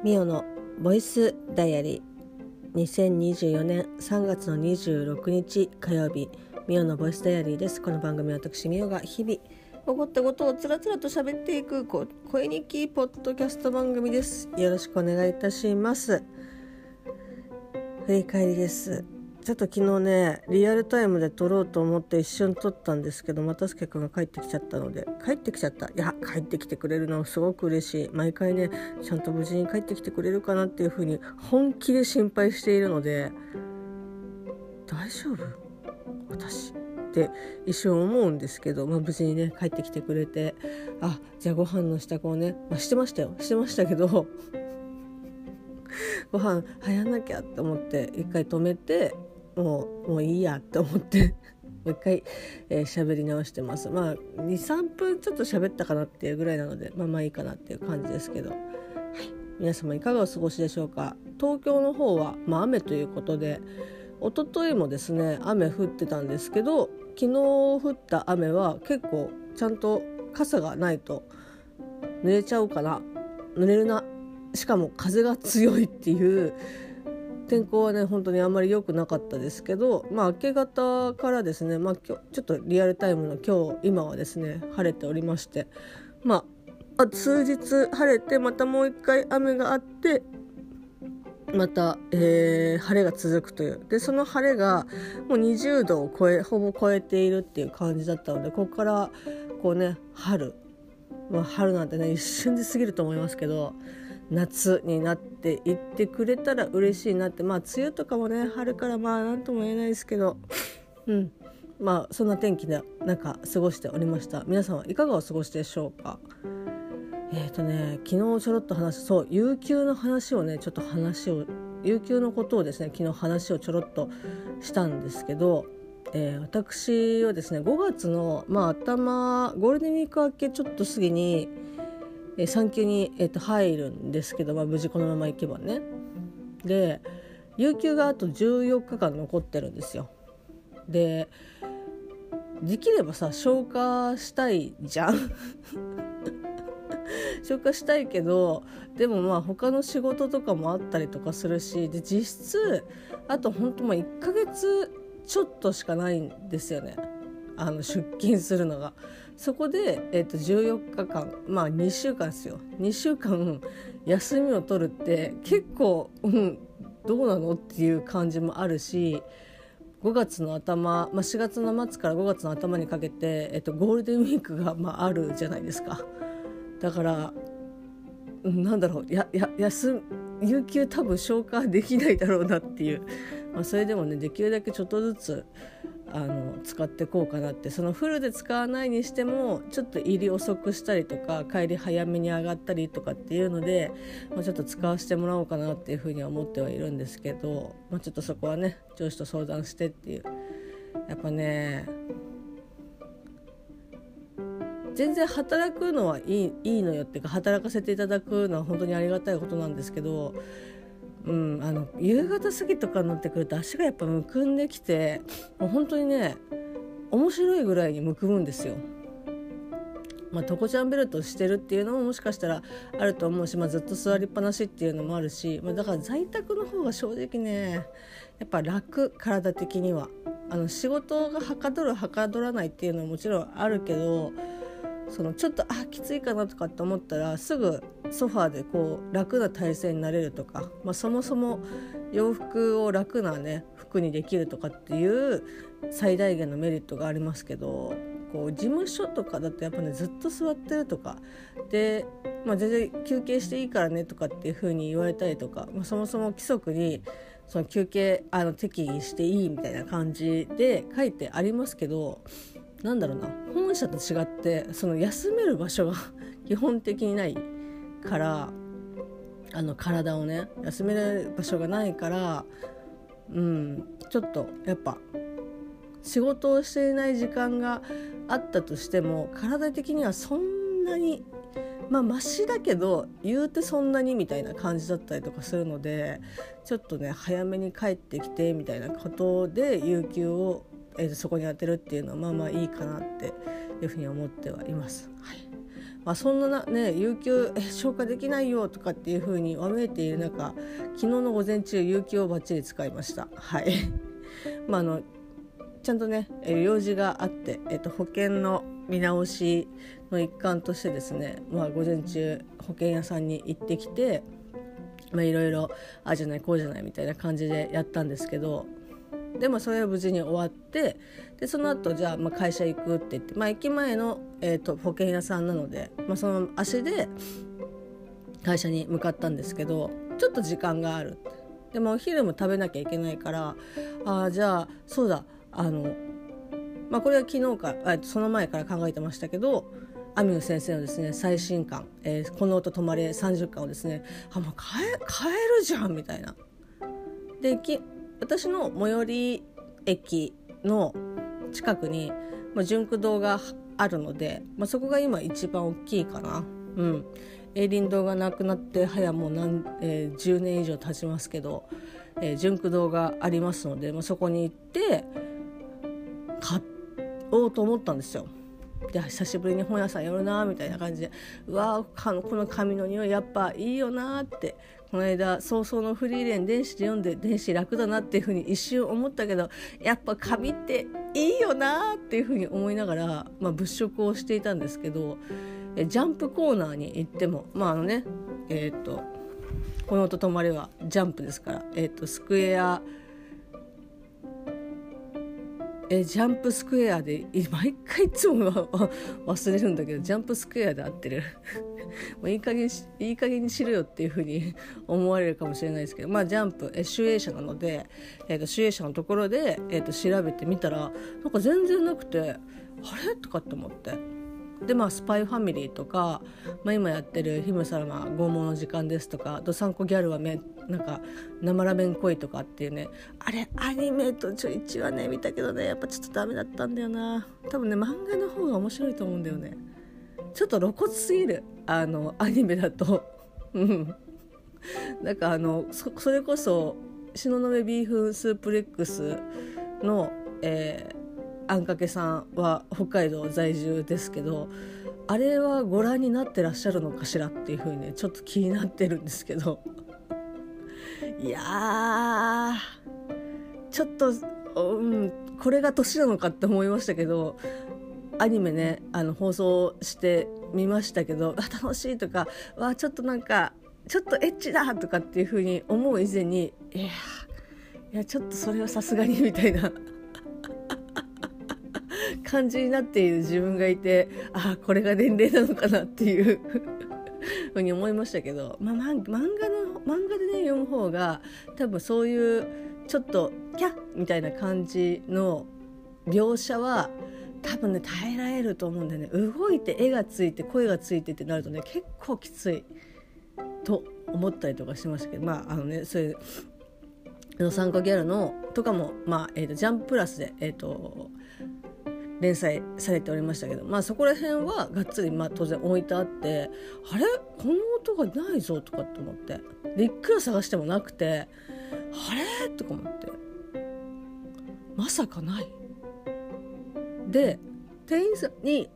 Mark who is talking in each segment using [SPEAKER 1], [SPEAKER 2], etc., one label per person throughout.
[SPEAKER 1] ミオのボイスダイアリー、2024年3月の26日火曜日、ミオのボイスダイアリーです。この番組は私ミオが日々起こったことをつらつらと喋っていく声日記ポッドキャスト番組です。よろしくお願いいたします。振り返りです。ちょっと昨日ね、リアルタイムで撮ろうと思って一瞬撮ったんですけど、又助君が帰ってきちゃったので、帰ってきてくれるのすごく嬉しい。毎回ね、ちゃんと無事に帰ってきてくれるかなっていう風に本気で心配しているので、大丈夫？私って一瞬思うんですけど、無事にね帰ってきてくれて、じゃあご飯の支度をね、してましたけどご飯やんなきゃって思って一回止めて、もういいやって思ってもう一回喋り直してます。2、3分ちょっと喋ったかなっていうぐらいなので、いいかなっていう感じですけど、皆様いかがお過ごしでしょうか。東京の方は雨ということで、一昨日もですね雨降ってたんですけど、昨日降った雨は結構ちゃんと傘がないと濡れちゃうかな、濡れるな、しかも風が強いっていう天候はね本当にあんまり良くなかったですけど、明け方からですね、今日ちょっとリアルタイムの今はですね晴れておりまして、数日晴れてまたもう一回雨があってまた、晴れが続くというで、その晴れがもう20度をほぼ超えているっていう感じだったので、ここから春なんてね一瞬で過ぎると思いますけど、夏になっていってくれたら嬉しいなって。梅雨とかもね春からなんとも言えないですけど、そんな天気で過ごしておりました。皆さんはいかがお過ごしでしょうか。昨日ちょろっと有給の話をね有給のことをですね昨日話をちょろっとしたんですけど、私はですね5月の頭ゴールデンウィーク明けちょっと過ぎに産休に、入るんですけど、無事このままいけばね。で有給があと14日間残ってるんですよ。できれば消化したいじゃん消化したいけど、でも他の仕事とかもあったりとかするし、で実質あと本当1ヶ月ちょっとしかないんですよね、出勤するのが。そこで、14日間2週間ですよ。2週間休みを取るって結構、どうなのっていう感じもあるし、5月の頭、4月の末から5月の頭にかけて、ゴールデンウィークが、あるじゃないですか。だから有給多分消化できないだろうなっていう、それでもねできるだけちょっとずつ使ってこうかなって。そのフルで使わないにしてもちょっと入り遅くしたりとか帰り早めに上がったりとかっていうので、ちょっと使わせてもらおうかなっていうふうには思ってはいるんですけど、ちょっとそこはね上司と相談してっていう。やっぱね全然働くのはいいのよっていうか、働かせていただくのは本当にありがたいことなんですけど、夕方過ぎとかになってくると足がやっぱむくんできて、もう本当にね面白いぐらいにむくむんですよ。トコちゃんベルトしてるっていうのももしかしたらあると思うし、ずっと座りっぱなしっていうのもあるし、だから在宅の方が正直ねやっぱ楽、体的には。仕事がはかどるはかどらないっていうのはもちろんあるけど、ちょっときついかなとかって思ったらすぐソファーで楽な体勢になれるとか、そもそも洋服を楽なね服にできるとかっていう最大限のメリットがありますけど、事務所とかだとやっぱねずっと座ってるとかで、全然休憩していいからねとかっていう風に言われたりとか、そもそも規則にその休憩適宜していいみたいな感じで書いてありますけど、本社と違って休める場所が基本的にないから、体をね休める場所がないから、ちょっとやっぱ仕事をしていない時間があったとしても体的にはそんなにマシだけど言うてそんなにみたいな感じだったりとかするので、ちょっとね早めに帰ってきてみたいなことで有給をそこに当てるっていうのはまあいいかなっていうふうに思ってはいます。 そんなね有給消化できないよとかっていう風にわめいている中、昨日の午前中有給をバッチリ使いました。はいちゃんとね用事があって、保険の見直しの一環としてですね、午前中保険屋さんに行ってきて、いろいろああじゃないこうじゃないみたいな感じでやったんですけど、でもそれは無事に終わって、でその後じゃあ会社行くって言って、駅前の、保険屋さんなので、その足で会社に向かったんですけど、ちょっと時間がある。でもお昼も食べなきゃいけないから、じゃあそうだこれは昨日からその前から考えてましたけど、アミュ先生のですね最新刊、この音止まれ30巻をですね、もう買えるじゃんみたいな。で私の最寄り駅の近くに、純駆堂があるので、そこが今一番大きいかな。栄林堂がなくなって早もう10年以上経ちますけど、純駆堂がありますので、そこに行って買おうと思ったんですよ。で久しぶりに本屋さん寄るなみたいな感じで、この紙の匂いやっぱいいよなって、この間早々のフリーレン電子で読んで電子楽だなっていうふうに一瞬思ったけど、やっぱ紙っていいよなっていうふうに思いながら、物色をしていたんですけど、ジャンプコーナーに行ってもこの音止まれはジャンプですから、スクエアジャンプスクエアで毎回いつも忘れるんだけど、ジャンプスクエアで合ってるいい加減にしろよっていう風に思われるかもしれないですけど、ジャンプ集英社なので、集英社のところで、調べてみたらなんか全然なくて、あれとかって思って、でスパイファミリーとか、今やってるヒムサラマ拷問の時間ですとか、ドサンコギャルはなんか生ラメン恋とかっていうね、あれアニメと1話ね見たけどね、やっぱちょっとダメだったんだよな。多分ね漫画の方が面白いと思うんだよね。ちょっと露骨すぎるアニメだとなんかそれこそ東雲ビーフスープレックスの、あんかけさんは北海道在住ですけど、あれはご覧になってらっしゃるのかしらっていう風にねちょっと気になってるんですけどいやーちょっと、これが年なのかって思いましたけど、アニメね放送してみましたけど、楽しいとかちょっとなんかちょっとエッチだとかっていう風に思う以前に、いやちょっとそれはさすがにみたいな感じになっている自分がいて、これが年齢なのかなっていうふうに思いましたけど、漫画でね読む方が多分そういうちょっとキャッみたいな感じの描写は多分ね耐えられると思うんでね、動いて絵がついて声がついてってなるとね結構きついと思ったりとかしましたけど、そういう参加ギャルのとかも、ジャンププラスで連載されておりましたけど、そこら辺はがっつり当然置いてあって、あれこの音がないぞとかって思って、でいくら探してもなくて、あれとか思って、まさかない。で店員さんに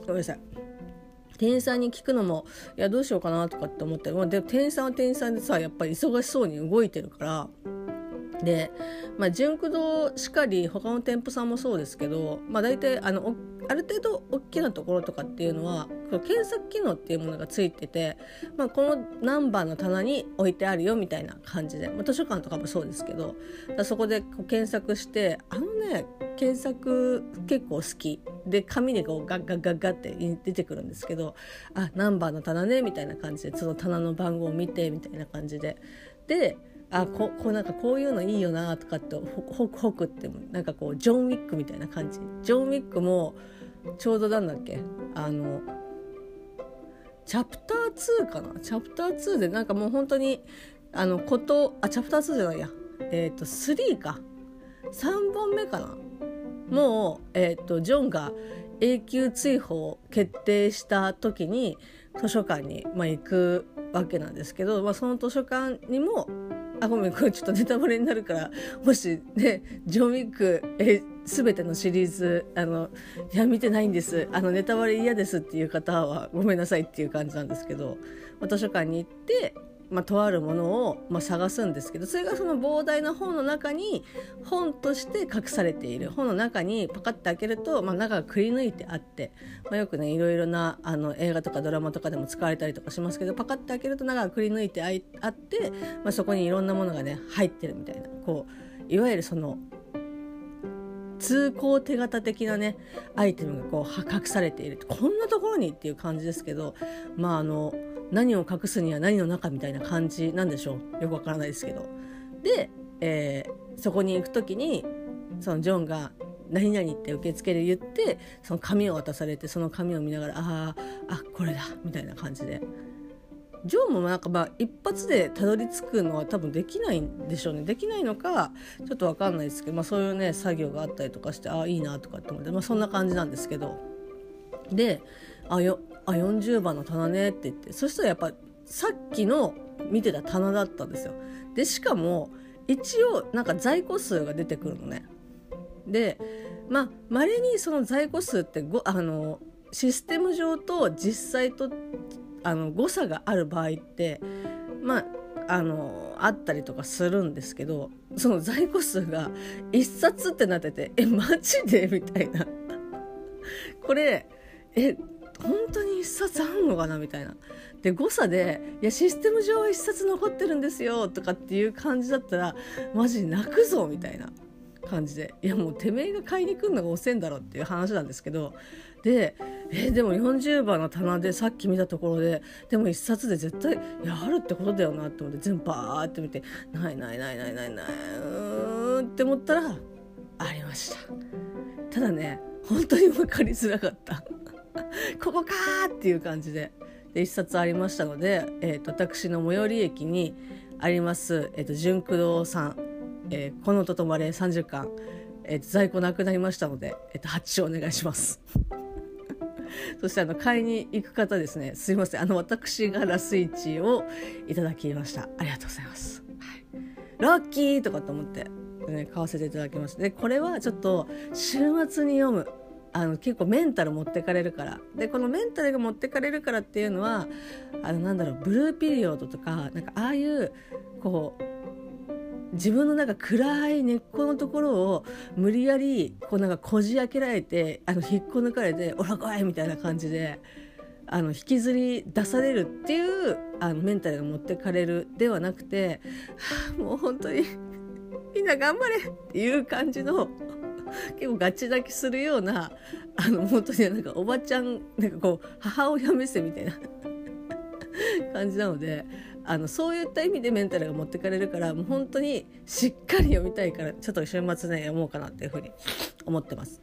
[SPEAKER 1] 聞くのもどうしようかなとかって思って、で店員さんは店員さんでさやっぱり忙しそうに動いてるから、で、純駆動しかり他の店舗さんもそうですけど、大体ある程度大きなところとかっていうのは検索機能っていうものがついてて、この何番の棚に置いてあるよみたいな感じで、図書館とかもそうですけど、そこで検索して、検索結構好きで紙でガッガッガッガッって出てくるんですけど、何番の棚ねみたいな感じで、その棚の番号を見てみたいな感じで、なんかこういうのいいよなとかってホクってなんかジョン・ウィックみたいな感じ。ジョン・ウィックもちょうどなんだっけチャプター2かな、チャプター2でなんかもう本当にチャプター2じゃないや3か3本目かな、もうジョンが永久追放決定した時に図書館に行くわけなんですけど、その図書館にもごめんこれちょっとネタバレになるから、もしねジョン・ウィック全てのシリーズいや見てないんです、ネタバレ嫌ですっていう方はごめんなさいっていう感じなんですけど、図書館に行って、とあるものを、探すんですけど、それがその膨大な本の中に本として隠されている、本の中にパカッて開けると、中がくり抜いてあって、よくねいろいろな映画とかドラマとかでも使われたりとかしますけど、パカッて開けると中がくり抜いてあって、そこにいろんなものがね入ってるみたいな、こういわゆるその通行手形的なねアイテムがこう隠されている、こんなところにっていう感じですけど、何を隠すには何の中みたいな感じなんでしょう、よくわからないですけど。で、そこに行くときにそのジョンが何々って受付で言って、その紙を渡されて、その紙を見ながらこれだみたいな感じで、ジョンもなんか一発でたどり着くのは多分できないんでしょうね。できないのかちょっと分かんないですけど、そういうね作業があったりとかして、いいなとかって思って、そんな感じなんですけど、で40番の棚ねって言って、そしたらやっぱさっきの見てた棚だったんですよ。でしかも一応なんか在庫数が出てくるのね。で稀にその在庫数ってシステム上と実際と誤差がある場合ってあったりとかするんですけど、その在庫数が1冊ってなってて、マジでみたいなこれ本当に1冊あんのかなみたいな。で誤差でシステム上は1冊残ってるんですよとかっていう感じだったらマジ泣くぞみたいな感じで、もうてめえが買いに来るのが遅いんだろっていう話なんですけど、でも40番の棚でさっき見たところで、でも1冊で絶対あるってことだよなって思って全部バーって見て、ないって思ったらありました。ただね本当に分かりづらかったここかーっていう感じで、1冊ありましたので、私の最寄り駅にあります、純駆動さん、このととまれ30巻、在庫なくなりましたので、発注お願いしますそして買いに行く方ですね、すいません、私がラスイチをいただきました。ありがとうございます、ラッキーとかと思って、買わせていただきました。でこれはちょっと週末に読む、結構メンタル持ってかれるから。でこのメンタルが持ってかれるからっていうのはブルーピリオドとかなんかああいうこう自分のなんか暗い根っこのところを無理やりこうなんかこじ開けられて引っこ抜かれておらこいみたいな感じで引きずり出されるっていうメンタルが持ってかれるではなくて、もう本当にみんな頑張れっていう感じの結構ガチ泣きするような本当になんかおばちゃんなんかこう母親目線みたいな感じなので、そういった意味でメンタルが持ってかれるから、もう本当にしっかり読みたいから、ちょっと週末ね読もうかなっていうふうに思ってます。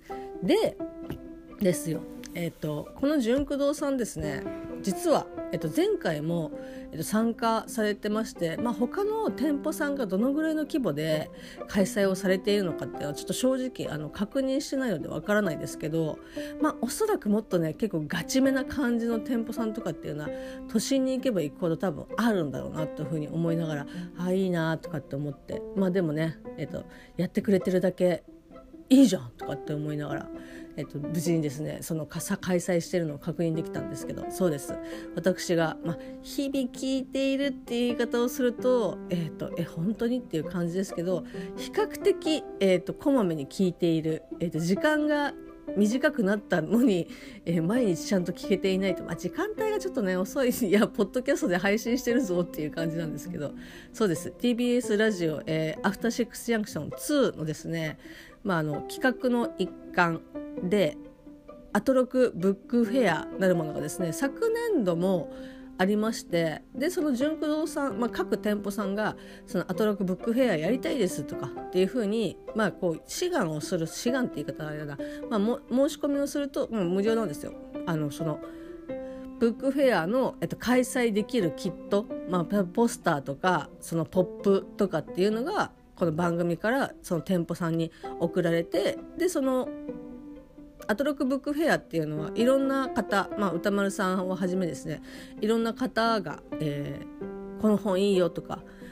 [SPEAKER 1] ですよ、この純駆動さんですね、実は、前回も、参加されてまして、他の店舗さんがどのぐらいの規模で開催をされているのかっていうのはちょっと正直確認してないのでわからないですけど、おそらくもっとね結構ガチめな感じの店舗さんとかっていうのは都心に行けば行くほど多分あるんだろうなというふうに思いながら、いいなとかって思って、でもね、やってくれてるだけいいじゃんとかって思いながら、無事にですねその開催しているのを確認できたんですけど、そうです、私が、日々聞いているっていう言い方をすると本当にっていう感じですけど、比較的、こまめに聞いている、時間が短くなったのに、毎日ちゃんと聞けていないと、時間帯がちょっとね遅い、ポッドキャストで配信してるぞっていう感じなんですけど、そうです TBS ラジオ、アフターシックスジャンクション2のですね、企画の一環でアトロクブックフェアなるものがですね昨年度もありまして、でその純駆動さん、各店舗さんがそのアトロクブックフェアやりたいですとかっていうふうに、こう志願をする、志願って言い方はあれだな、申し込みをするともう無料なんですよ。そのブックフェアの、開催できるキット、ポスターとかそのポップとかっていうのがこの番組からその店舗さんに送られて、でそのアトロクブックフェアっていうのはいろんな方、歌丸さんをはじめですね、いろんな方が、この本いいよとか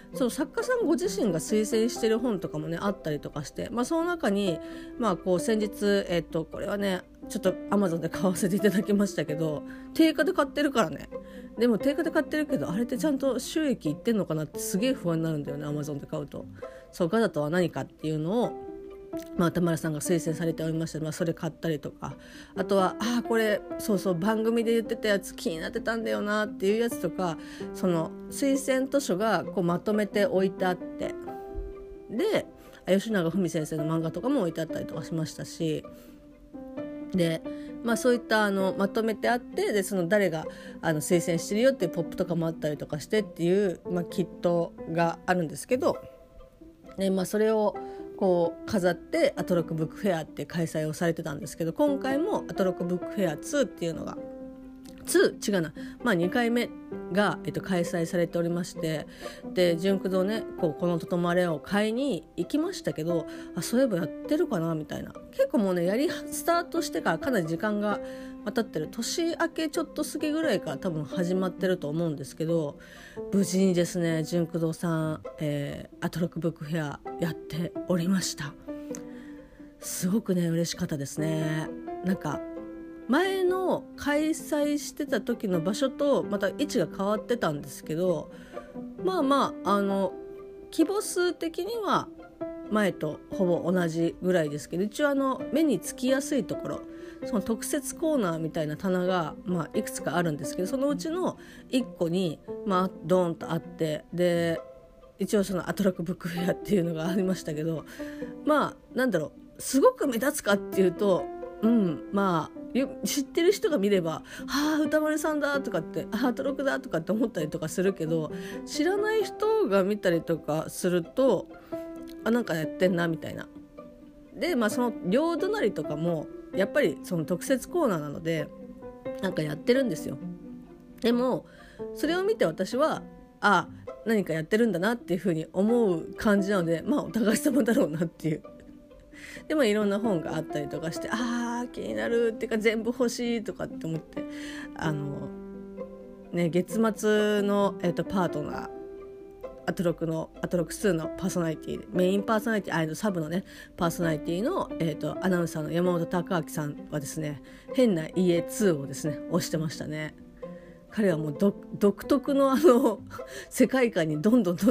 [SPEAKER 1] その作家さんご自身が推薦してる本とかもねあったりとかして、その中にこう先日これはねちょっと Amazon で買わせていただきましたけど、定価で買ってるからね。でも定価で買ってるけど、あれってちゃんと収益いってんのかなってすげえ不安になるんだよね、 Amazon で買うと。そう、ガザとは何かっていうのを田村さんが推薦されておりまして、それ買ったりとか、あとはこれそう番組で言ってたやつ気になってたんだよなっていうやつとか、その推薦図書がこうまとめて置いてあって、で吉永文先生の漫画とかも置いてあったりとかしましたし、でそういったまとめてあって、でその誰が推薦してるよっていうポップとかもあったりとかしてっていう、キットがあるんですけど、でそれをこう飾ってアトロックブックフェアって開催をされてたんですけど、今回もアトロックブックフェア2っていうのが2回目が、開催されておりまして、で純駆堂ねこのととまれを買いに行きましたけど、そういえばやってるかなみたいな。結構もうねスタートしてからかなり時間が経ってる、年明けちょっと過ぎぐらいから多分始まってると思うんですけど、無事にですね純駆堂さん、アトロックブックフェアやっておりました。すごくね嬉しかったですね。なんか前の開催してた時の場所とまた位置が変わってたんですけど、規模数的には前とほぼ同じぐらいですけど、一応目につきやすいところ、その特設コーナーみたいな棚が、いくつかあるんですけど、そのうちの1個に、ドーンとあって、で一応そのアトロックブックフェアっていうのがありましたけど、すごく目立つかっていうと、知ってる人が見れば歌丸さんだとかってアトロックだとかって思ったりとかするけど、知らない人が見たりとかするとなんかやってんなみたいな。でその両隣とかもやっぱりその特設コーナーなのでなんかやってるんですよ。でもそれを見て私は何かやってるんだなっていうふうに思う感じなので、お互い様だろうなっていう。でいろんな本があったりとかして、気になるっていうか全部欲しいとかって思って、月末の、パートナーアトロック2のパーソナリティ、メインパーソナリティサブのねパーソナリティの、アナウンサーの山本貴明さんはですね、変な家2をですね推してましたね。彼はもう独特の世界観にどんどん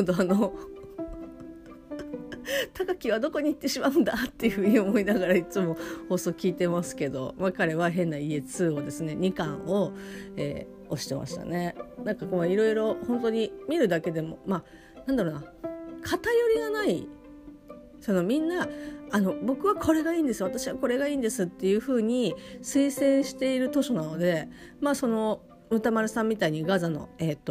[SPEAKER 1] 高木はどこに行ってしまうんだっていうふうに思いながらいつも放送聞いてますけど、彼は変な家2をですね2巻を、推してましたね。なんかいろいろ本当に見るだけでも偏りがない、みんな僕はこれがいいんです、私はこれがいいんですっていうふうに推薦している図書なので、その歌丸さんみたいにガザの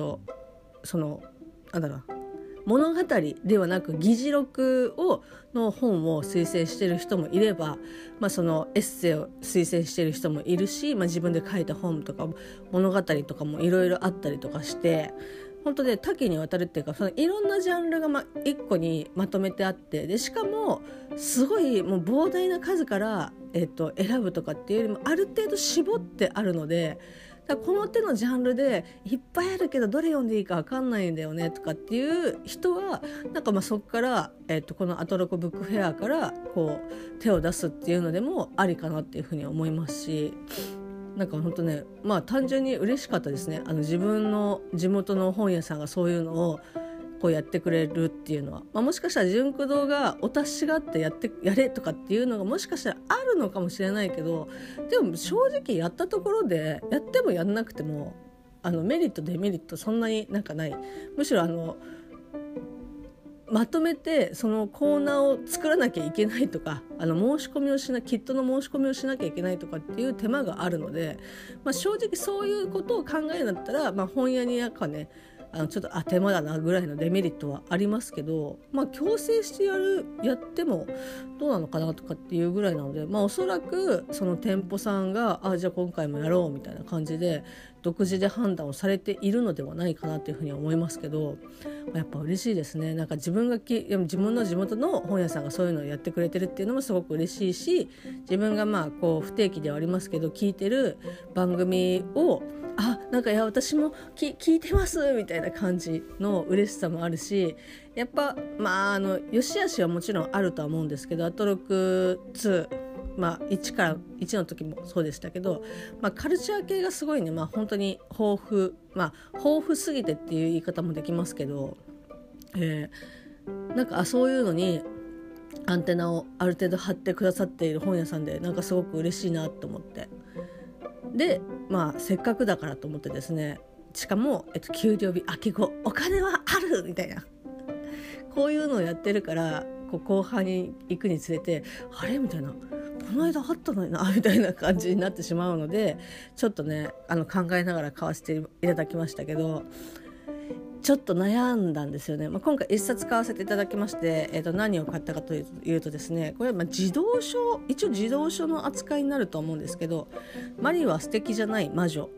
[SPEAKER 1] 物語ではなく議事録の本を推薦している人もいれば、そのエッセイを推薦している人もいるし、自分で書いた本とか物語とかもいろいろあったりとかして、本当で多岐にわたるっていうか、いろんなジャンルが一個にまとめてあって、でしかもすごいもう膨大な数から、選ぶとかっていうよりもある程度絞ってあるので、この手のジャンルでいっぱいあるけどどれ読んでいいか分かんないんだよねとかっていう人はそこから、このアトロックブックフェアから手を出すっていうのでもありかなっていうふうに思いますし、本当ね単純に嬉しかったですね。自分の地元の本屋さんがそういうのをやってくれるっていうのは、もしかしたら純駆堂がお達しがあってやれとかっていうのがもしかしたらあるのかもしれないけど、でも正直やったところでやってもやんなくてもメリットデメリットそんなにない。むしろまとめてそのコーナーを作らなきゃいけないとか申し込みをキットの申し込みをしなきゃいけないとかっていう手間があるので、正直そういうことを考えるんだったら、本屋にちょっと手間だなぐらいのデメリットはありますけど、強制してやってもどうなのかなとかっていうぐらいなので、おそらくその店舗さんがじゃあ今回もやろうみたいな感じで独自で判断をされているのではないかなというふうに思いますけど、やっぱ嬉しいですね。自分の地元の本屋さんがそういうのをやってくれてるっていうのもすごく嬉しいし、自分が不定期ではありますけど聞いてる番組をいや私も聞いてますみたいな感じの嬉しさもあるし、やっぱ良し悪しはもちろんあるとは思うんですけど、アトロク2、1の時もそうでしたけど、カルチャー系がすごいね、本当に豊富すぎてっていう言い方もできますけど、なんかそういうのにアンテナをある程度張ってくださっている本屋さんで、なんかすごく嬉しいなと思って、でせっかくだからと思ってですね、しかも、給料日秋後お金はあるみたいな、こういうのをやってるから、後半に行くにつれてあれみたいな、この間あったのになみたいな感じになってしまうので、ちょっとね考えながら買わせていただきましたけど、ちょっと悩んだんですよね。今回1冊買わせていただきまして、何を買ったかというとですね、これは児童書、一応児童書の扱いになると思うんですけど、マリは素敵じゃない魔女、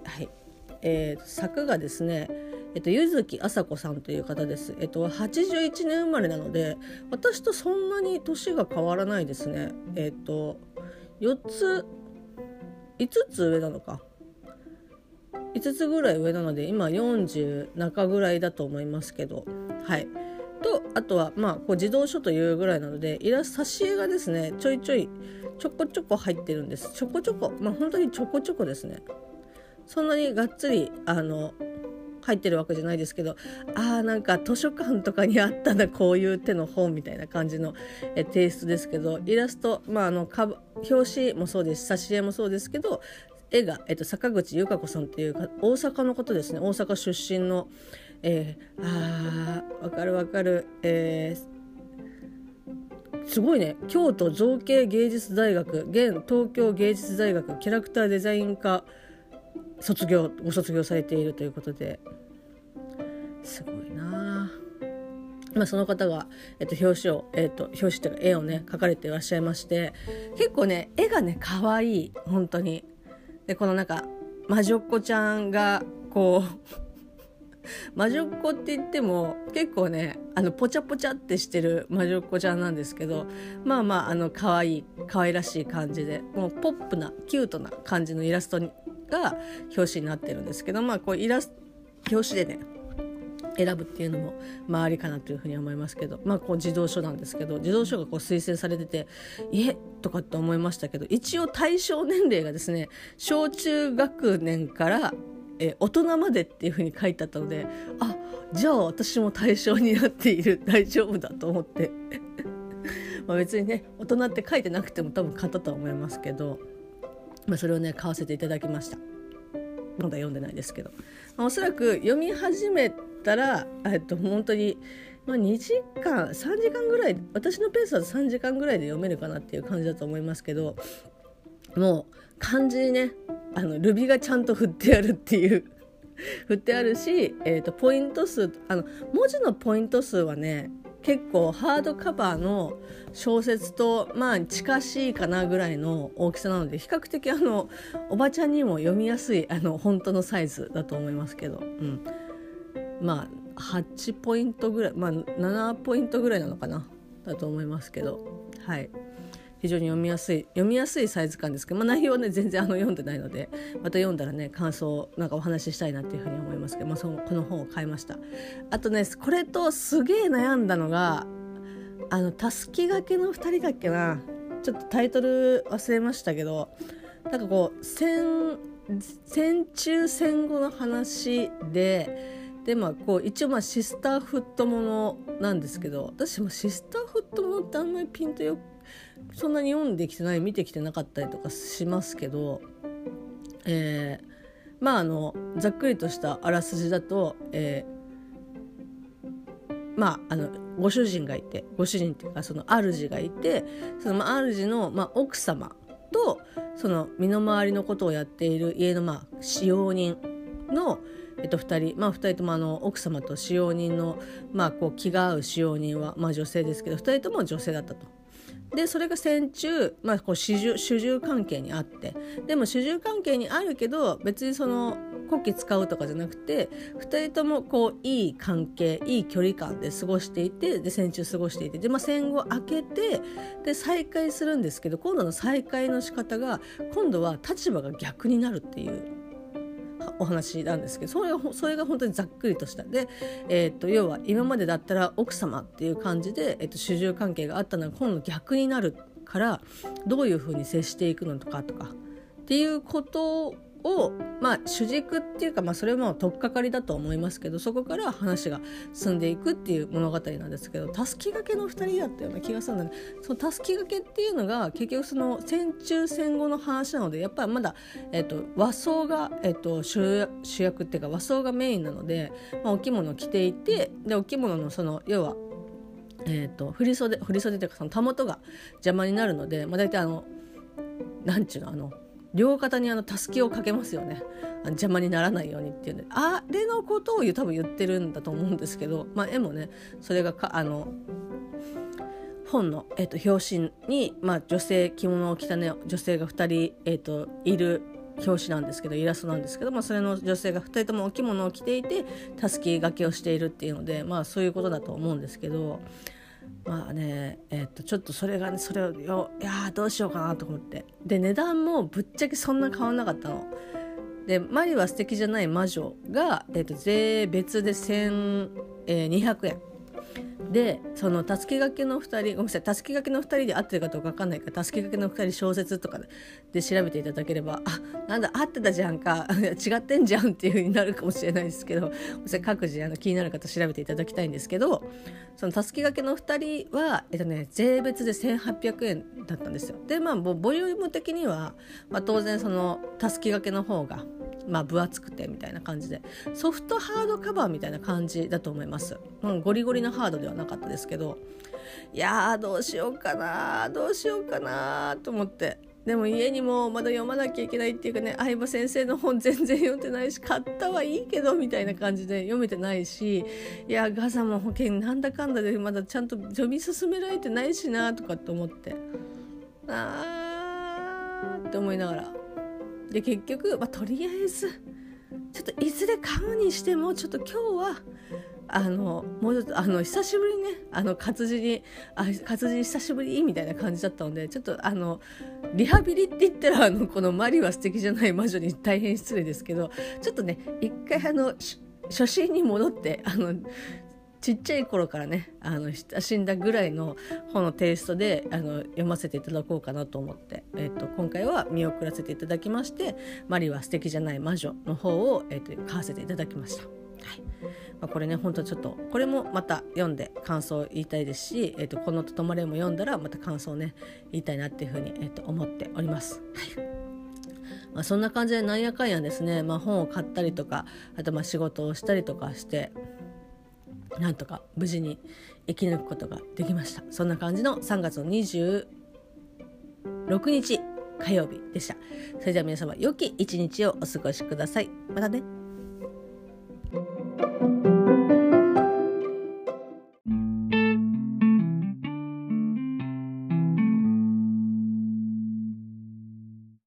[SPEAKER 1] 作がですね、柚木あさこさんという方です。81年生まれなので、私とそんなに年が変わらないですね。5つ上なのか、5つぐらい上なので、今40中ぐらいだと思いますけど、とあとは児童書というぐらいなので、挿絵がですねちょこちょこ入ってるんです。ちょこちょこ、本当にちょこちょこですね。そんなにがっつり入ってるわけじゃないですけど、なんか図書館とかにあったなこういう手の本みたいな感じのテイストですけど、イラスト、表紙もそうですし、挿絵もそうですけど、絵が、坂口由香子さんっていう大阪のことですね。大阪出身の、わかる、すごいね、京都造形芸術大学現東京芸術大学キャラクターデザイン科ご卒業されているということで、すごいな。その方が、表紙というか絵をね描かれていらっしゃいまして、結構ね絵がね可愛い、本当に。でこのなんか魔女っ子ちゃんがこう魔女っ子って言っても結構ねポチャポチャってしてる魔女っ子ちゃんなんですけど、可愛らしい感じで、もうポップなキュートな感じのイラストが表紙になってるんですけど、こう表紙でね選ぶっていうのもありかなというふうに思いますけど、こう児童書なんですけど、児童書がこう推薦されててとかって思いましたけど、一応対象年齢がですね小中学年から大人までっていうふうに書いてあったので、じゃあ私も対象になっている、大丈夫だと思って別にね大人って書いてなくても多分買ったとは思いますけど、それをね買わせていただきました。まだ読んでないですけど、おそらく読み始めたら本当に2時間3時間ぐらい、私のペースだと3時間ぐらいで読めるかなっていう感じだと思いますけど、もう漢字にねルビがちゃんと振ってあるっていう振ってあるし、ポイント数文字のポイント数はね結構ハードカバーの小説と近しいかなぐらいの大きさなので、比較的おばちゃんにも読みやすい本当のサイズだと思いますけど、8ポイントぐらい、7ポイントぐらいなのかなだと思いますけど、非常に読みやすいサイズ感ですけど、内容はね全然読んでないので、また読んだらね感想をなんかお話ししたいなっていうふうに思いますけど、この本を買いました。あとねこれとすげえ悩んだのがたすき掛けの2人だっけな、ちょっとタイトル忘れましたけど、なんかこう戦中戦後の話でこう一応シスターフットものなんですけど、私もシスターフットものってあんまりピンとそんなに読んできてない、見てきてなかったりとかしますけど、ざっくりとしたあらすじだと、ご主人っていうかその主がいて、その主の、奥様とその身の回りのことをやっている家の使用人の2人とも奥様と使用人の、こう気が合う使用人は、女性ですけど2人とも女性だったと。でそれが戦中、こう主従関係にあって、でも主従関係にあるけど別にその国旗使うとかじゃなくて、2人ともこういい関係、いい距離感で過ごしていて、で戦中過ごしていて、で、戦後明けてで再会するんですけど、今度の再会の仕方が今度は立場が逆になるっていうお話なんですけど、それが本当にざっくりとしたで、要は今までだったら奥様っていう感じで、主従関係があったのが今度逆になるからどういうふうに接していくのとかっていうことを、主軸っていうか、それは取っかかりだと思いますけど、そこから話が進んでいくっていう物語なんですけど、たすき掛けの2人だったような気がするんだね。そのたすき掛けっていうのが結局その戦中戦後の話なので、やっぱりまだ、和装が、主役っていうか和装がメインなので、お着物を着ていて、でお着物のその要は振り袖というかそのたもとが邪魔になるので、大体なんちゅうの両肩にたすきをかけますよね。邪魔にならないようにっていうんで、あれのことを多分言ってるんだと思うんですけど、絵もねそれが本の、表紙に、着物を着たね女性が2人、いる表紙なんですけど、イラストなんですけど、それの女性が2人ともお着物を着ていてたすき掛けをしているっていうので、そういうことだと思うんですけど、ちょっとそれをどうしようかなと思って、で値段もぶっちゃけそんな変わんなかったので、マリは素敵じゃない魔女が、税別で1200円で、そのたすき掛けの2人、ごめんなさい、たすき掛けの2人で合ってるかどうか分かんないから、たすき掛けの2人小説とかで調べていただければ、なんだ合ってたじゃんか違ってんじゃんっていう風になるかもしれないですけど、各自気になる方調べていただきたいんですけど、そのたすき掛けの2人は、税別で1800円だったんですよ。でボリューム的には、当然そのたすき掛けの方が分厚くてみたいな感じで、ソフトハードカバーみたいな感じだと思います。ゴリゴリのハードではなかったですけど、どうしようかなと思って、でも家にもまだ読まなきゃいけないっていうかね、相葉先生の本全然読んでないし、買ったはいいけどみたいな感じで読めてないし、ガザも保険なんだかんだでまだちゃんと読み進められてないしなとかって思って、って思いながら、で結局、とりあえずちょっといずれ買うにしても、ちょっと今日はもうちょっと久しぶりにね活字久しぶりみたいな感じだったので、ちょっとリハビリって言ったらこのマリは素敵じゃない魔女に大変失礼ですけど、ちょっとね一回初心に戻ってちっちゃい頃からね親しんだぐらいの本のテイストで読ませていただこうかなと思って、今回は見送らせていただきまして、マリは素敵じゃない魔女の方を、買わせていただきました。これね本当ちょっとこれもまた読んで感想を言いたいですし、このととまれも読んだらまた感想をね言いたいなっていうふうに、思っております。そんな感じでなんやかんやですね、本を買ったりとか、あと仕事をしたりとかして、なんとか無事に生き抜くことができました。そんな感じの3月の26日火曜日でした。それでは皆様良き一日をお過ごしください。またね。